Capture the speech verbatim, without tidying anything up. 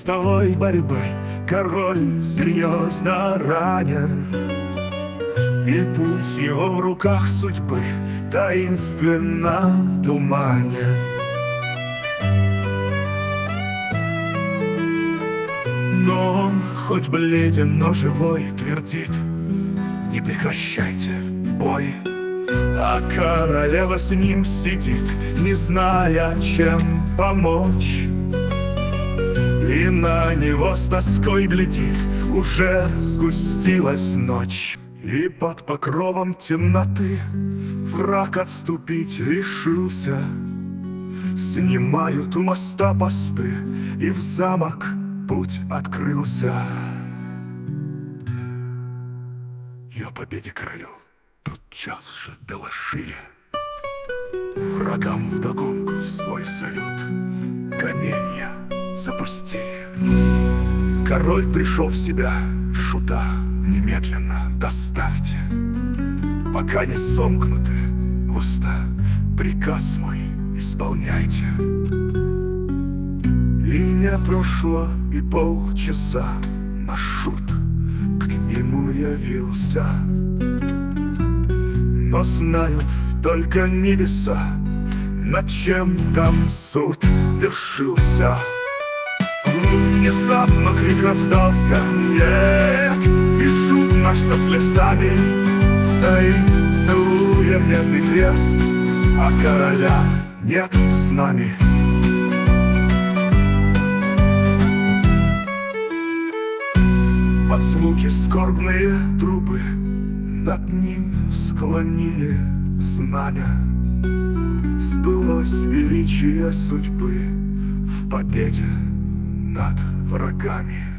крестовой борьбы король серьезно ранен, и путь его в руках судьбы таинственно туманен. Но он хоть бледен, но живой, твердит: не прекращайте бой. А королева с ним сидит, не зная, чем помочь, и на него с тоской глядит. Уже сгустилась ночь, и под покровом темноты враг отступить решился. Снимают у моста посты, и в замок путь открылся. И о победе королю тотчас же доложили. Врагам вдогонку свой салют гонения запустили. Король пришел в себя: шута немедленно доставьте, пока не сомкнуты уста, приказ мой исполняйте. И не прошло и полчаса, наш шут к нему явился. Но знают только небеса, над чем там суд вершился. Внезапно крик раздался: нет! И шут наш со слезами стоит, целуя медный крест, а короля нет с нами. Под звуки скорбные трубы над ним склонили знамя. Сбылось величие судьбы в победе над врагами.